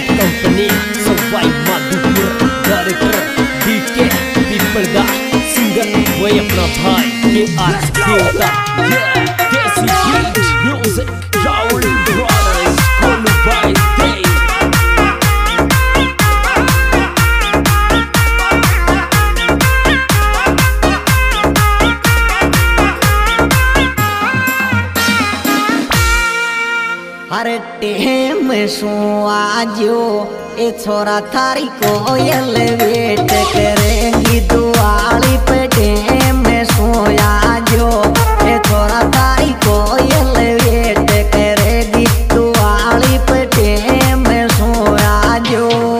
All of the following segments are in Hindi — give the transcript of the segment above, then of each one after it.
Company Sawai Madhopur director DK Pipalda singer वही अपना भाई KR देवता देसी बीट म्यूजिक राहुल ब्रदर्स कोलू भाई दे हर टेम सो आजो ए छोरा थारी कोयल वेट करेंगी दुआली पे टेम सो आजो ए छोरा थारी कोयल वेट करेंगी दुआली पे टेम सो आजो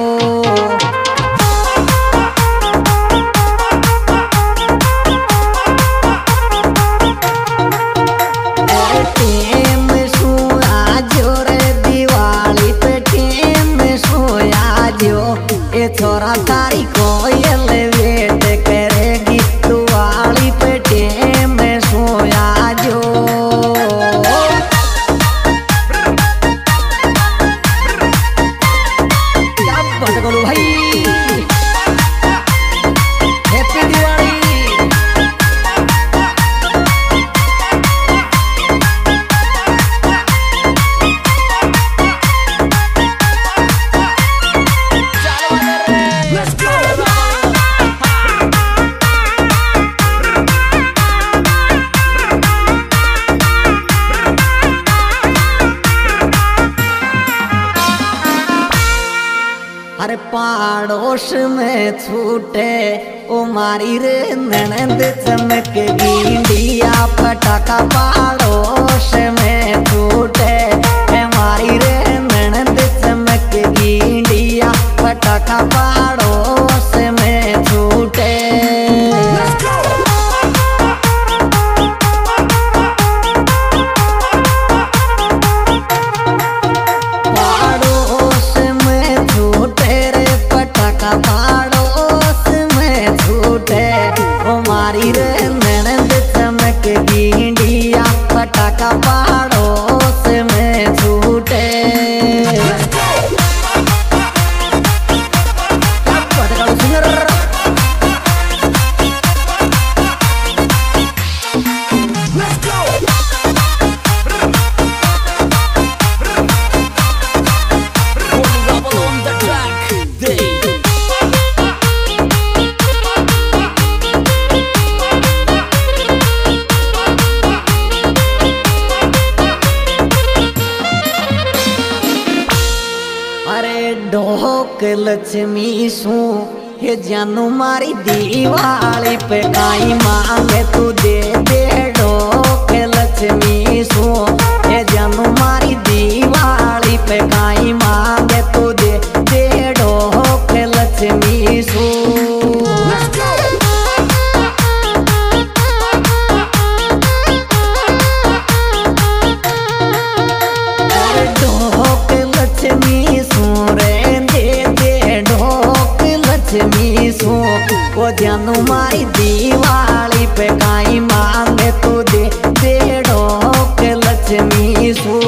छोरा थारी कोयल वेट करेगी दुआली पे टेम सोया जो क्या बात करो भाई हैप्पी दिवाली अरे पाड़ोस में छूटे ओ मारी रे ननद चमक गिंडिया पटाखा पाड़ोस में छूटे मारी रे ननद चमक गिंडिया पटाखा पाड़ोस में छूटे पाड़ोस में छूटे ओ मारी रे ननद चमक गिंडिया पटाखा पाड़ोस में छूटे ढोक लक्ष्मी सू हे जानू मारी दीवाली पे काई मांगे तू दे दे ढोक लक्ष्मी सू हे जानू मारी दीवाली पे काई मांगे तू दे दे ढोक लक्ष्मी सू ढोक लक्ष्मी सू लक्ष्मी सो वो जानू मारी दीवाली पे काई मांगे तू दे दे ढोक लक्ष्मी सो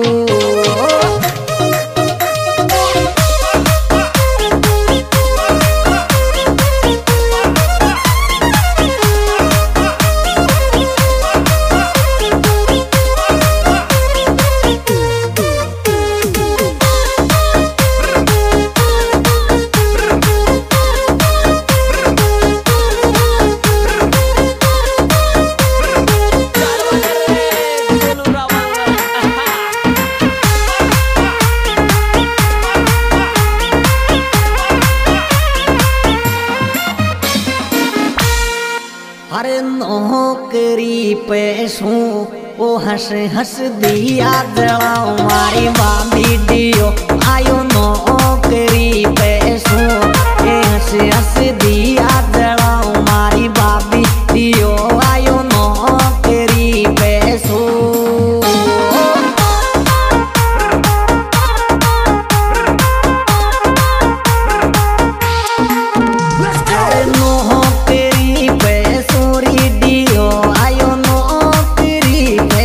अरे नौकरी पैसों वो हंस हंस दिया जलाओ मारी बाबी दियो आयो नौकरी पैसों ये हंस हंस दिया जलाओ मारी बाबी दियो आयो नौकरी पैसों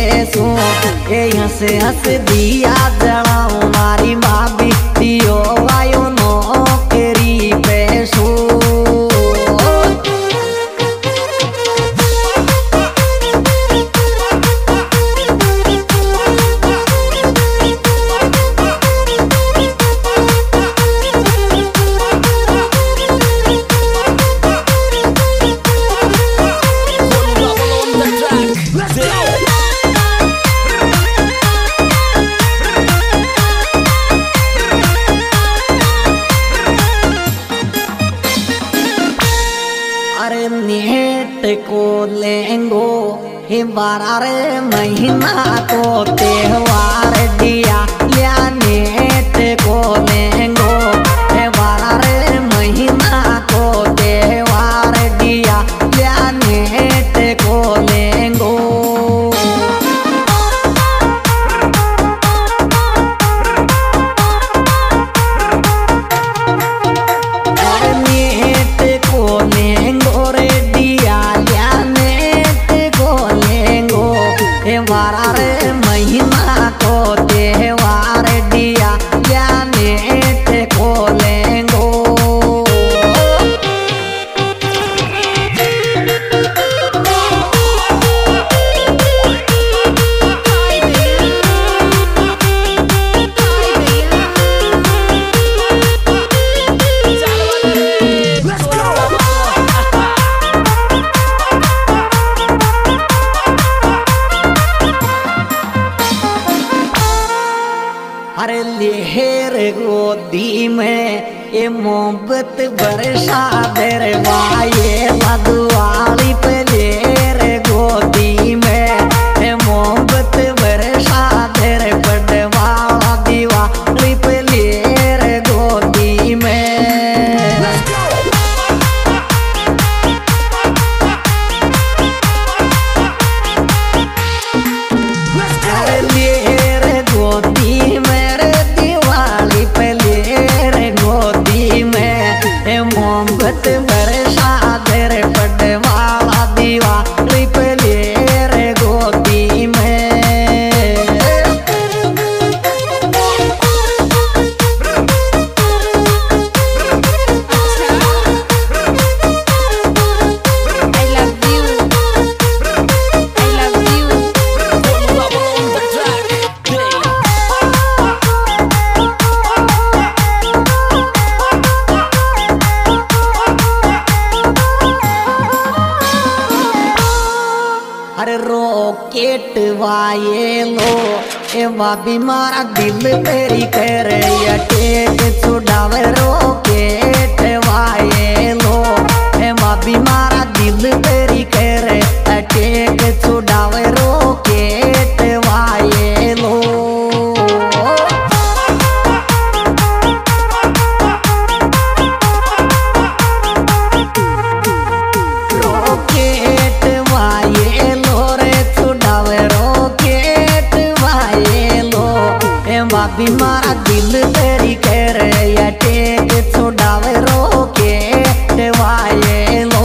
हंस दिया जलाओ मारी भाभी दियो बारह रे महीना को त्योहार दिया या नेट को लेंगो। 12 रे महीना को त्योहार दिया या नेट को लेंगो। नेट को लेंगो रे दिया या नेट को लेंगो। 12 रे महीना को त्योहार दिया या नेट को लेंगो। अरे लेहर गोदी में ये मोहब्बत बरसा दरवाए मधुआली पे लेहर गोदी में ये मोहब्बत बरसा दर पड़वा दीवाली पे लेहर गोदी में। अरे लेहर गोदी में मोहब्बत बरसा दर पड़वा दीवाली पे लेहर गोदी में। अरे रॉकेट वाये लो ए बाबी मारा दिल तेरी कर अटैक छुड़ावे। रॉकेट वाये लो ए बाबी मारा दिल तेरी कर अटैक छुड़ावे। रॉकेट वाये लो रॉकेट वाये लो रे छुड़ावे। रॉकेट वाये लो ए बाबी मारा दिल तेरी कर अटैक छुड़ावे। रॉकेट वाये लो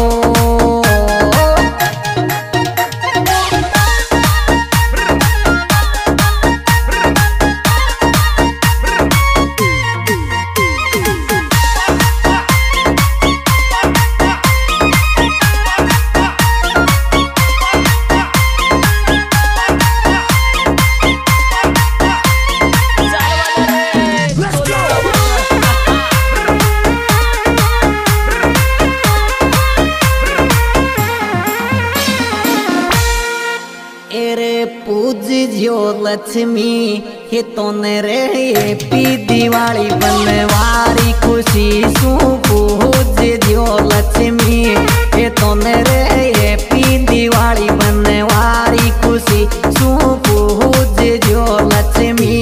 पूज्यो लक्ष्मी हे तोने रे पी दिवाली बनवारी खुशी सू। पूज्यो लक्ष्मी हे तोने रे पी दिवाली बनवारी खुशी सू। पूज्यो लक्ष्मी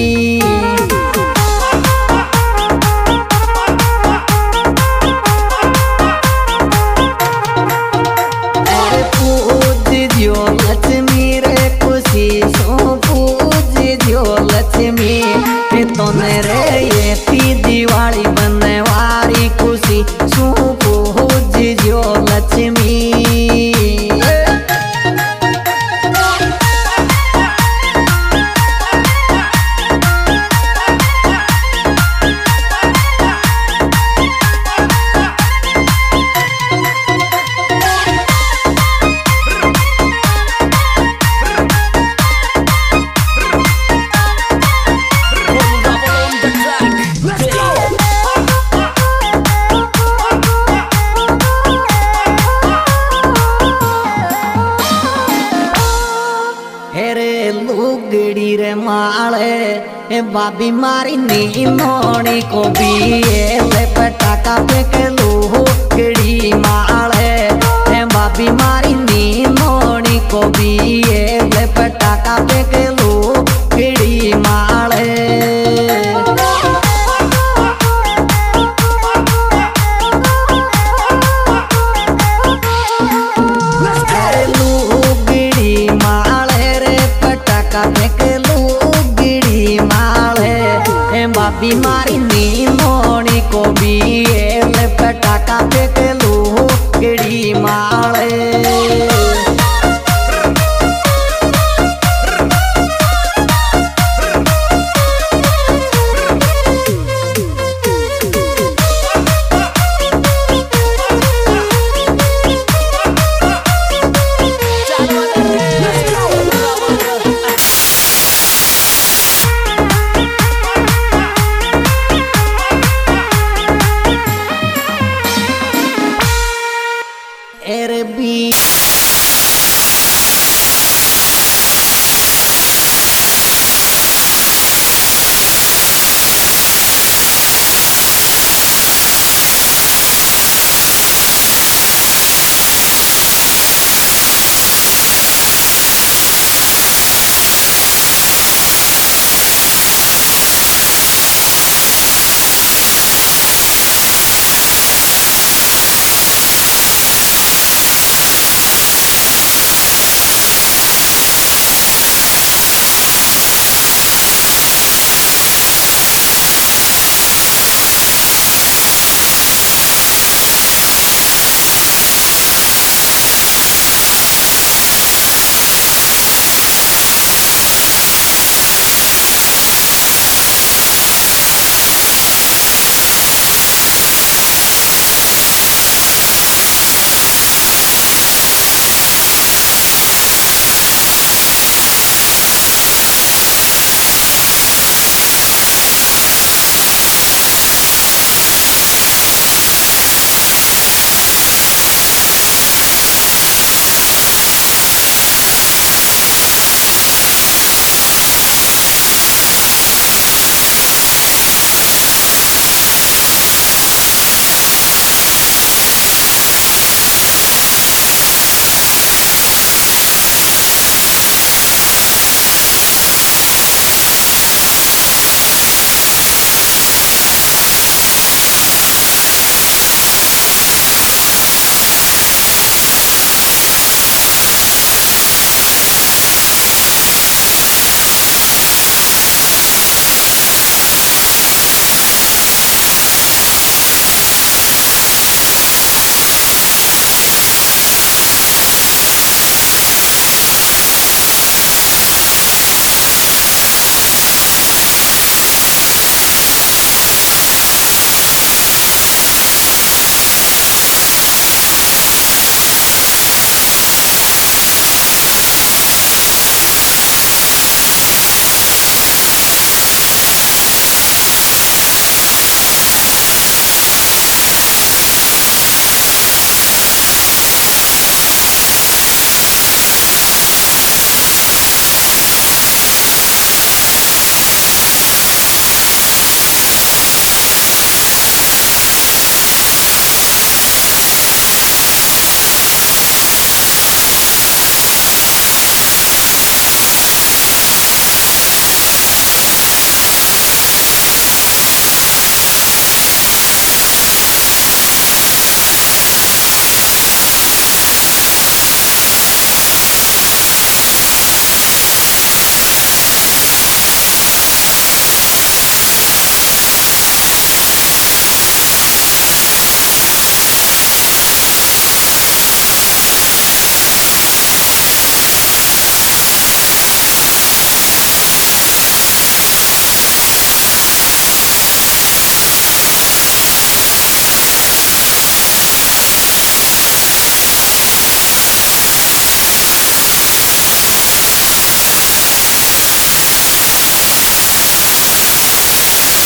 लक्ष्मी रे खुशी सो। पूज्यो लक्ष्मी तोने रे ये पी दिवाली बनवारी खुशी सो। पूज्यो लक्ष्मी लुगड़ी रे माले बाबी मारी नी मोनी को भी पटाका फेंक लुगड़ी माले बाबी मारी नी मोनी को को भी ये पटाका फेंक लू गिड़ी माले बीमारी नी मोनी को भी पटाका फेंक लू गिड़ी माले